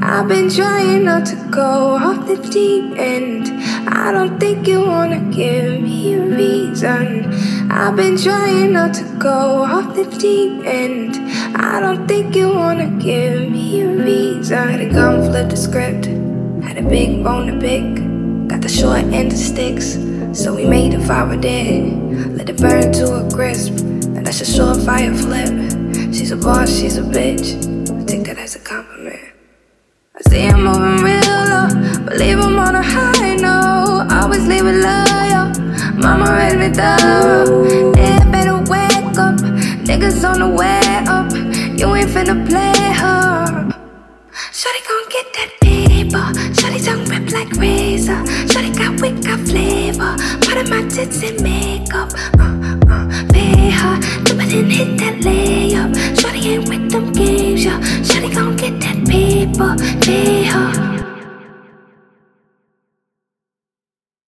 I've been trying not to go off the deep end. I don't think you wanna give me a reason. I've been trying not to go off the deep end. I don't think you wanna give me a reason. Had a gun, flip the script. Had a big bone to pick. Got the short end of sticks, so we made a fire dead. Let it burn to a crisp. And that's a surefire flip. She's a boss, she's a bitch. I take that as a compliment. I see I'm moving real low, but leave him on a high note. Always leave it loyal. Mama raised me thorough. Yeah, better wake up. Niggas on the way up. You ain't finna play her. Shawty gon' get that paper. Shawty tongue rip like razor. Shawty got wit, got flavor. Part of my tits and makeup. Pay her, dip it and hit that layup. Shawty ain't with them games, yeah. Shawty gon' get that paper.